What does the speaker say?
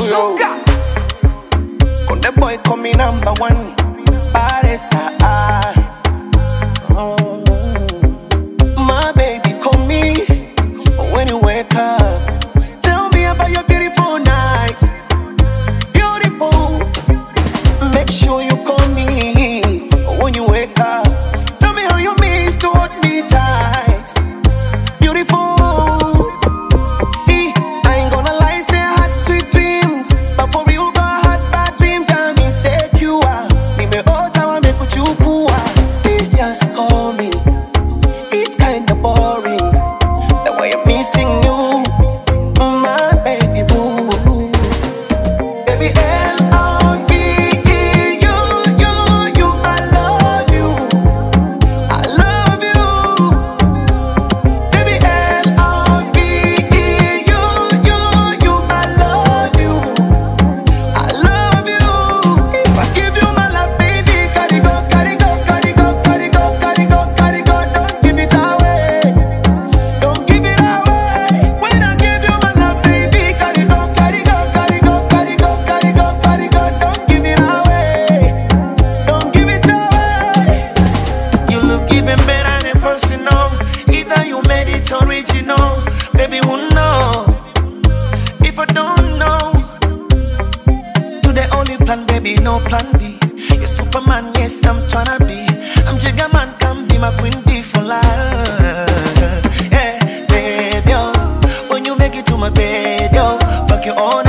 Bazooka. Con the boy call me number one. Paresa. My baby call me when you wake up. Tell me about your beautiful night. Beautiful. Make sure you call me when you wake up. Tell me how you miss to hold me tight. Beautiful. See, I ain't gonna lie, say I had sweet dreams, but for real got had bad dreams. I'm insecure. Nime ota wa mekuchukua. Please just call me. It's kinda boring the way I'm missing you, my baby boo. Baby L-O-V-E, you, I love you. I love you. Baby L-O-V-E, you, I love you. I love you. If I give you my love, baby, carry go, carry go, carry go, carry go, carry go, carry go. Don't give it away. Don't give it away. When I give you my love, baby, carry go, carry go, carry go, carry go, carry go, carry go. Don't give it away. Don't give it away. You look even better than personal. Either you made it original. Baby, who know? If I don't know, do the only plan, baby, no plan B. You're Superman, yes, I'm tryna be. I'm Jigga Man, come be my queen bee for life. Yeah, baby, oh. When you make it to my bed, yo, fuck your own